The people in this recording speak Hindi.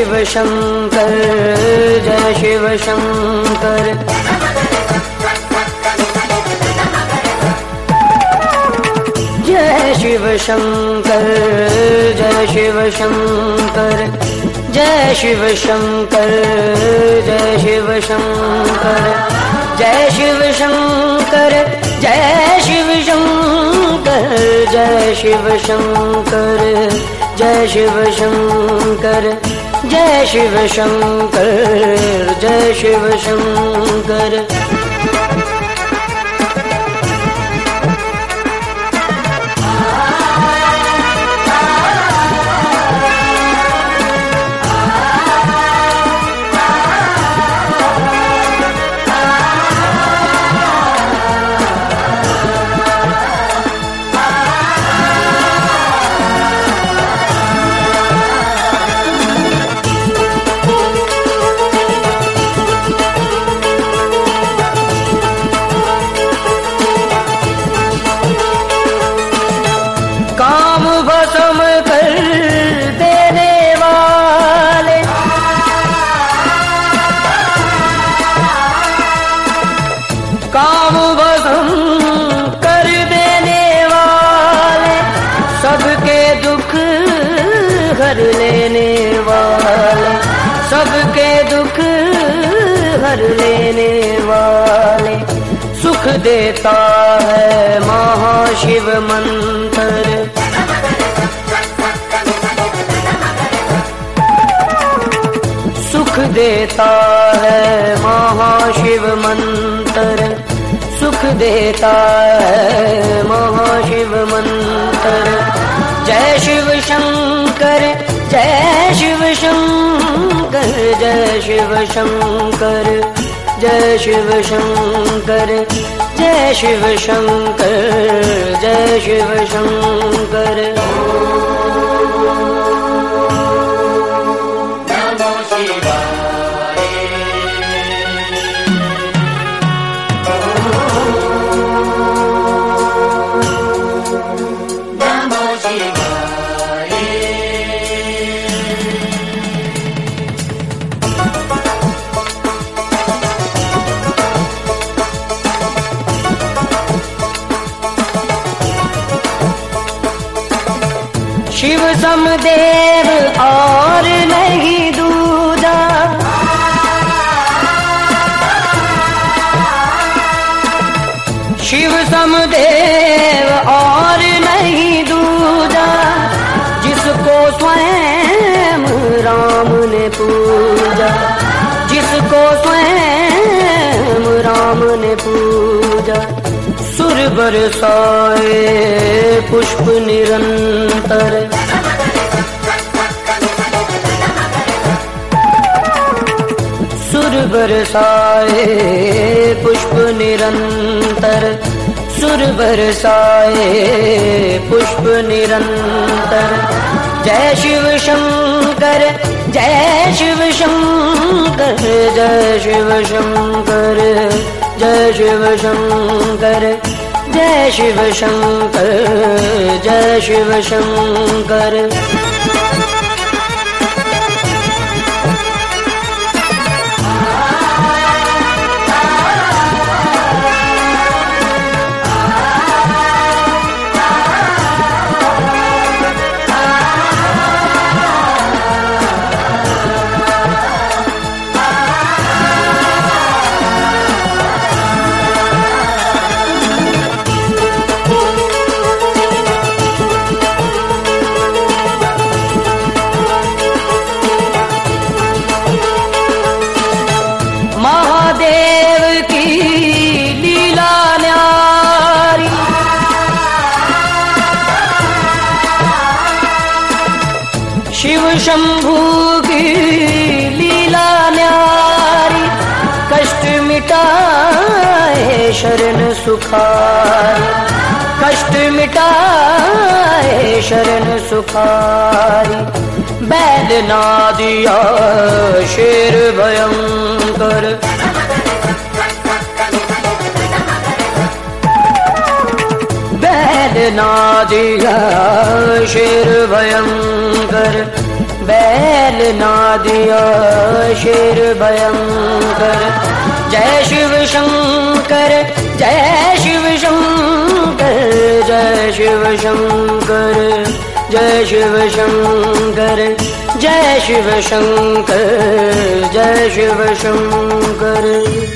शिव शंकर, जय शिव शंकर। जय शिव शंकर, जय शिव शंकर, जय शिव शंकर, जय शिव शंकर, जय शिव शंकर, जय शिव शंकर, जय शिव शंकर, जय शिव शंकर, जय शिव शंकर, जय शिव शंकर। काम भस्म कर देने वाले, सबके दुख हर लेने वाले, सबके दुख हर लेने वाले, सुख देता है महाशिव मंत्र। सुख देता है महाशिव मंत्र, सुख देता है महाशिव मंत्र। जय शिव शंकर, जय शिव शंकर, जय शिव शंकर, जय शिव शंकर, जय शिव शंकर, जय शिव शंकर। शिव समदेव और नहीं दूजा, शिव समदेव और नहीं दूजा, जिसको स्वयं राम ने पूजा, जिसको स्वयं राम ने पूजा। सुर बरसाए पुष्प निरंतर, सुर बरसाए पुष्प निरंतर, सुर बरसाए पुष्प निरंतर। जय शिव शंकर, जय शिव शंकर, जय शिव शंकर, जय शिव शंकर, जय शिव शंकर, जय शिव शंकर। शिव शंभू की लीला न्यारी, कष्ट मिटाए शरण सुखारी, कष्ट मिटाए शरण सुखारी। बैल ना दिया शेर भयंकर, बैल ना दिया शेर भयंकर, बैल ना दिया शेर भयंकर। जय शिव शंकर, जय शिव शंकर, जय शिव शंकर, जय शिव शंकर, जय शिव शंकर, जय शिव शंकर।